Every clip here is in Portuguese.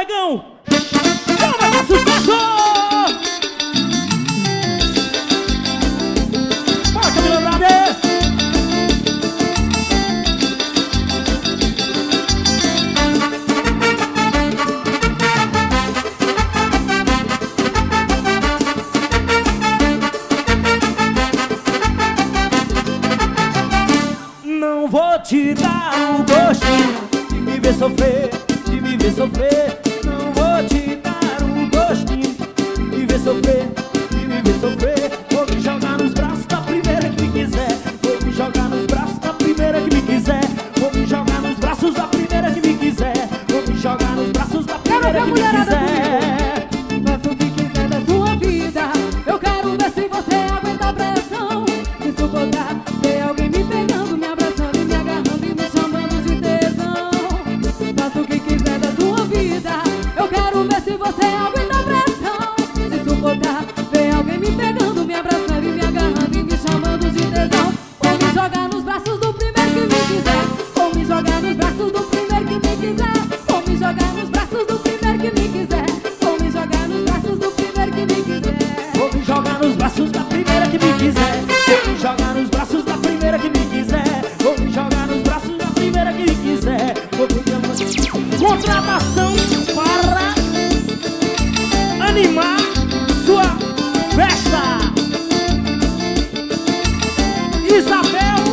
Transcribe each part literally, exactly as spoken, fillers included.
negão! Chama que é sucesso! Bora, Camila Brade! Não vou te dar o gostinho de me ver sofrer, de me ver sofrer. Não vou te dar o gostinho de me ver sofrer, de me ver sofrer. Vou me jogar nos braços da primeira que me quiser. Vou me jogar nos braços da primeira que me quiser. Vou me jogar nos braços da primeira que me quiser. Vou me jogar nos braços da primeira que me quiser. Faça o que quiser da sua vida. Eu quero ver se você aguenta a pressão. Se suportar, ter alguém me pegando, me abraçando e me agarrando e me chamando de tesão. Faça o que quiser da sua vida. Eu quero ver se você aguenta a pressão. Se suportar, ver alguém me pegando, me abraçando e me agarrando e me chamando de tesão. Vou me jogar nos braços do primeiro que me quiser. Vou me jogar nos braços do primeiro que me quiser. Vou me jogar nos braços do primeiro que me quiser. Vou me jogar nos braços do primeiro que me quiser. Vou me jogar nos braços da primeira que me quiser. Vou me jogar nos braços da primeira que me quiser. Vou me jogar nos braços da primeira que me quiser. Vou me contratação para animar sua festa. Isabel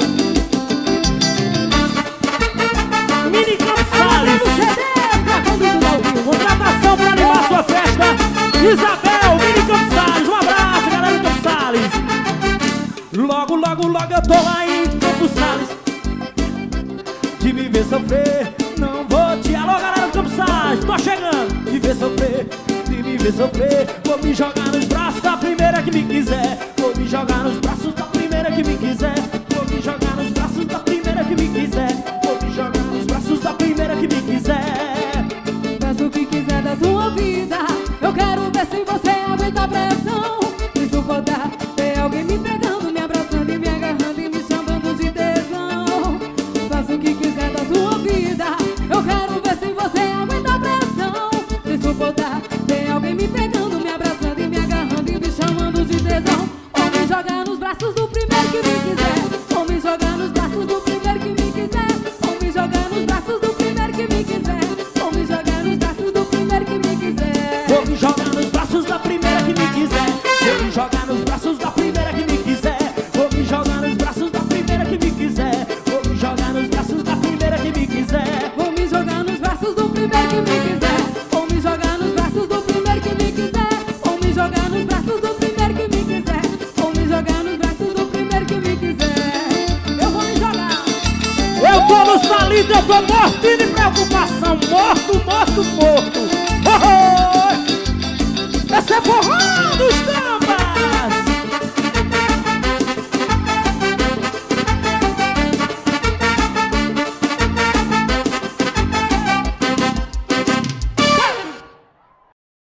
Mini Gonçalves. Contratação para animar sua festa. Isabel Mini Gonçalves. Um abraço, galera de Campos Sales. Logo, logo, logo eu tô lá em Campos Sales. De me ver sofrer, não vou te... Alô, galera do Campos Sales, tô chegando. De me ver sofrer, de me ver sofrer. Vou me jogar nos braços da primeira que me quiser. Vou me jogar nos braços da primeira que me quiser. Vou me jogar nos braços da primeira que me quiser. Vou me jogar nos braços da primeira que me quiser. Faça o que quiser da sua vida. Eu quero ver se você aguenta a pressão. Se suportar, ter alguém me pegando, me abraçando e me agarrando e me chamando de tesão. Faça o que quiser da sua vida. Eu quero ver se você aguenta a pressão. Se suportar, ter alguém me pegando, me abraçando e me agarrando e me chamando de tesão. Ou me jogar nos braços do primeiro que me quiser. Ou me jogar nos braços do primeiro que me quiser. Ou me jogar nos braços do primeiro que me quiser. Ou me jogar nos braços do primeiro que me quiser. Vou me jogar nos braços da primeira que me quiser. Vou me jogar nos braços da primeira que me quiser. Vou me jogar nos braços da primeira que me quiser. Vou me jogar nos braços da primeira que me quiser. Vou me jogar nos braços do primeiro que me quiser. Vou me jogar nos braços do primeiro que me quiser. Vou me jogar nos braços do primeiro que me quiser. Vou me jogar nos braços do primeiro que me quiser. Eu vou me jogar. Eu tô no salido, eu tô morto de preocupação. Morto, morto, morto. Oh, oh. Esse é forró.